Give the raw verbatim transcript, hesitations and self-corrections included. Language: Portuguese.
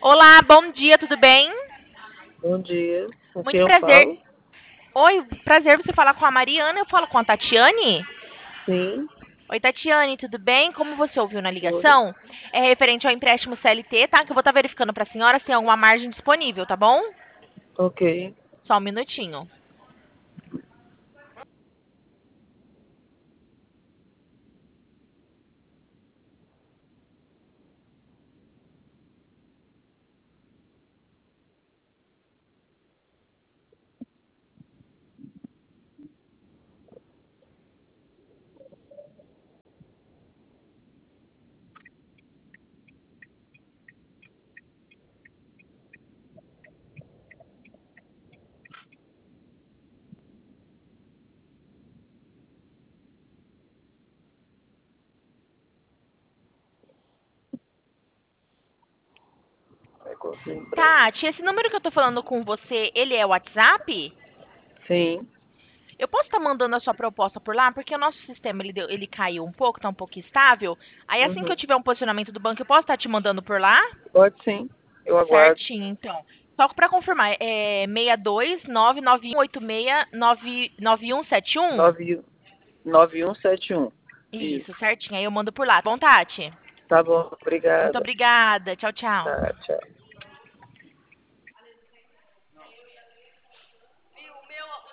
Olá, bom dia, tudo bem? Bom dia. Com quem Muito eu prazer. falo? Oi, prazer você falar com a Mariana. Eu falo com a Tatiane? Sim. Oi, Tatiane, tudo bem? Como você ouviu na Oi. ligação, é referente ao empréstimo C L T, tá? Que eu vou estar verificando para a senhora se tem alguma margem disponível, tá bom? Ok. Só um minutinho. Negócio de empréstimo. Tati, esse número que eu tô falando com você, ele é o WhatsApp? Sim. Eu posso estar mandando a sua proposta por lá? Porque o nosso sistema, ele, deu- ele caiu um pouco, tá um pouco instável. Aí assim que eu Uhum. tiver um posicionamento do banco, eu posso estar te mandando por lá? Pode sim. Eu aguardo. Certinho, então. Só para confirmar, é seis dois nove nove um oito seis nove nove um sete um? Nove nove um sete um. Isso, Isso. certinho. Aí eu mando por lá. Bom, Tati? Tá bom. Muito Obrigada. obrigada. Tchau, tchau. Tá, tchau.